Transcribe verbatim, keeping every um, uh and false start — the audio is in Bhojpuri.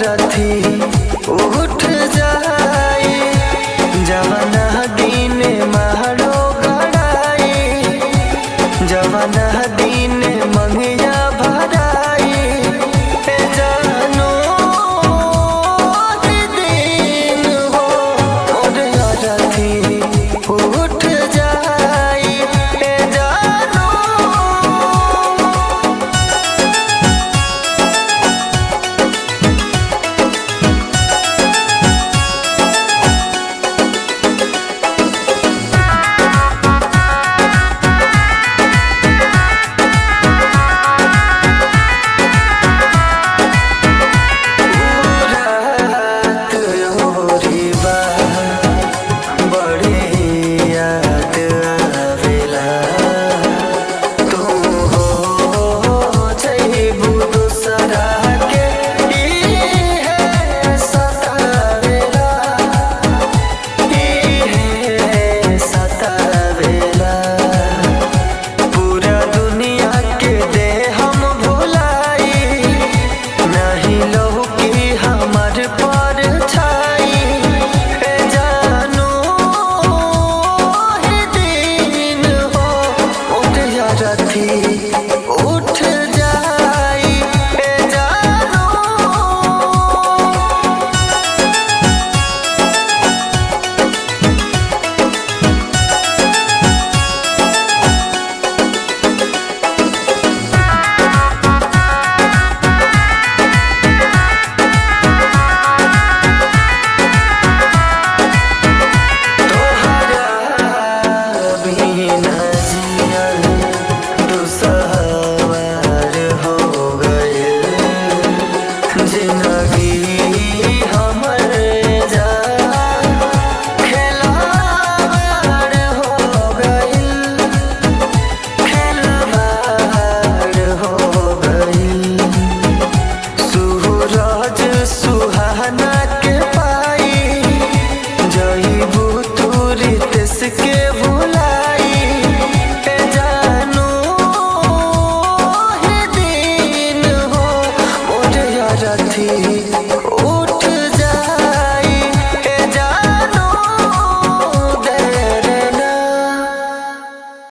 रथी उठ जाए जवना दिन मारो गड़ाई जवना दिन मंगिया भराई ए जानो दिन हो और रथी उठ जाए ए जानो उठ जाई ए जानो तोहरा बिना जियल दुसवार हो गइल जिंदगी हमर जा खिलवाड़ हो गइल खिलवाड़ हो गइल सूरज सुहाना के पाई जइबू तू रितेश के भुला